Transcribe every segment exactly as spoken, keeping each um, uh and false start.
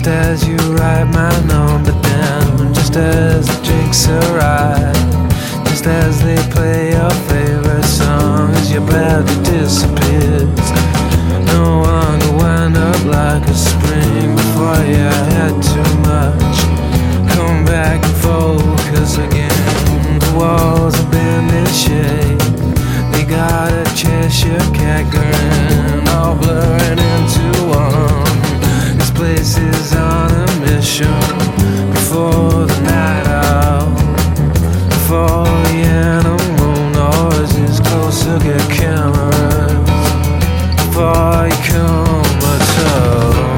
Just as you write my number down, just as the drinks arrive, just as they play your favorite song, as your bladder disappears. No one could wind up like a spring before you had too much. Come back and focus again. The walls have been in shape. They got a Cheshire cat grin, all blurring into one. This place is on a mission. Before the night out, before the animal noises, closer get cameras. Before you come at all.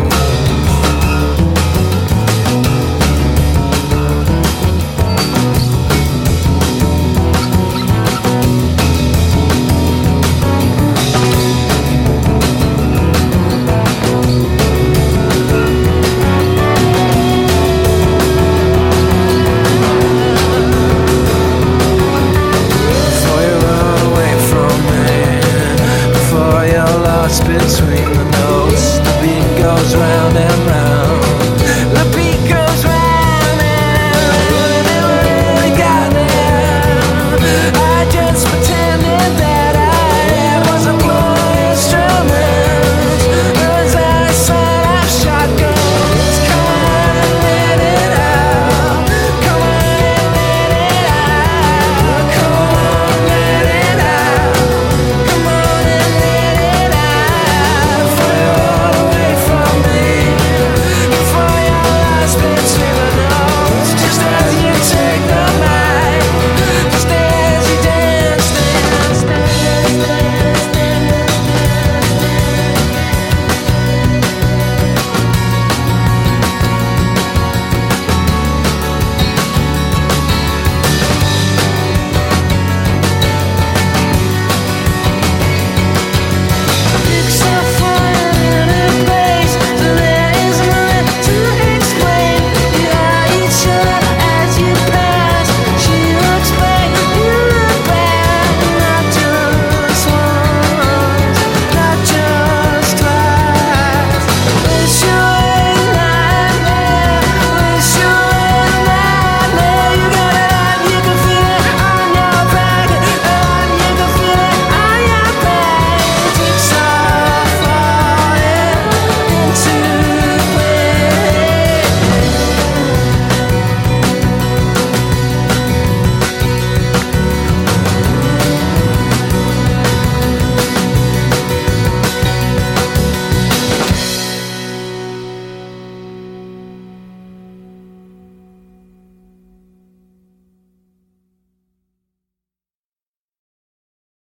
Between the notes, the beat goes round and round.